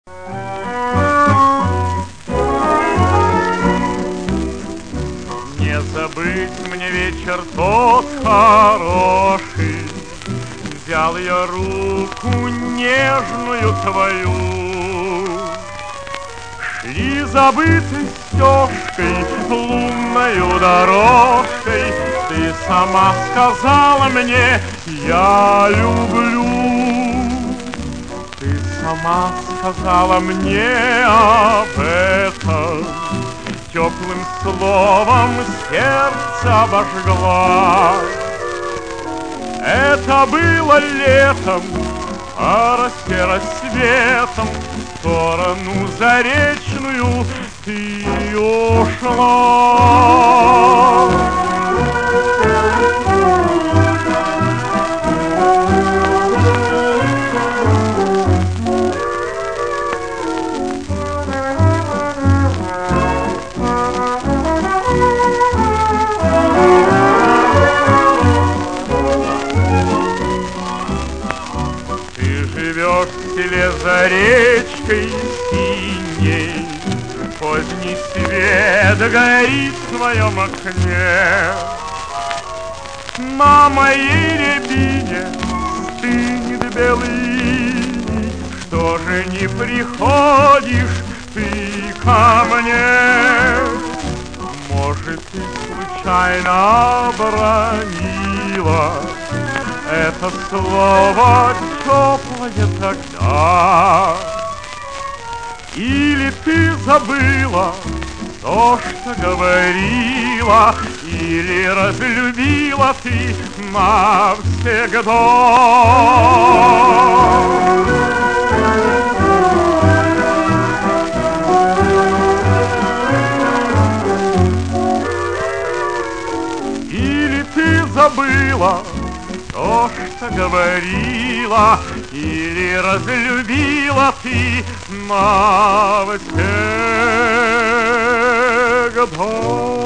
Не забыть мне вечер тот хороший, взял я руку нежную твою. Шли забытой стежкой, лунною дорожкой, ты сама сказала мне: я люблю. Ты сама сказала мне об этом, теплым словом сердце обожгла. Это было летом, а росе рассветом в сторону заречную ты ушла. Живешь в селе за речкой синей, поздний свет горит в твоем окне. На моей рябине стынет белый иней. Что же не приходишь ты ко мне? Может, ты случайно обронила это слово теплое тогда? Или ты забыла то, что говорила, или разлюбила ты навсегда? Или ты забыла то, что говорила, или разлюбила ты навсегда?